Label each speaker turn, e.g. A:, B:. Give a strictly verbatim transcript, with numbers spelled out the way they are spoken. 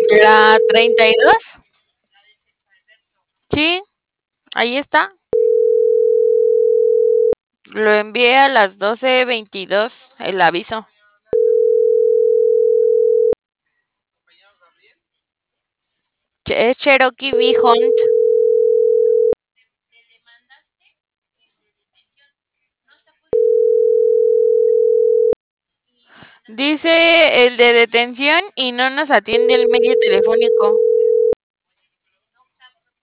A: La treinta y dos. Sí, ahí está. Lo envié a las doce veintidós, el aviso. Ch- Es Cherokee V Hunt. Dice el de detención y no nos atiende el medio telefónico.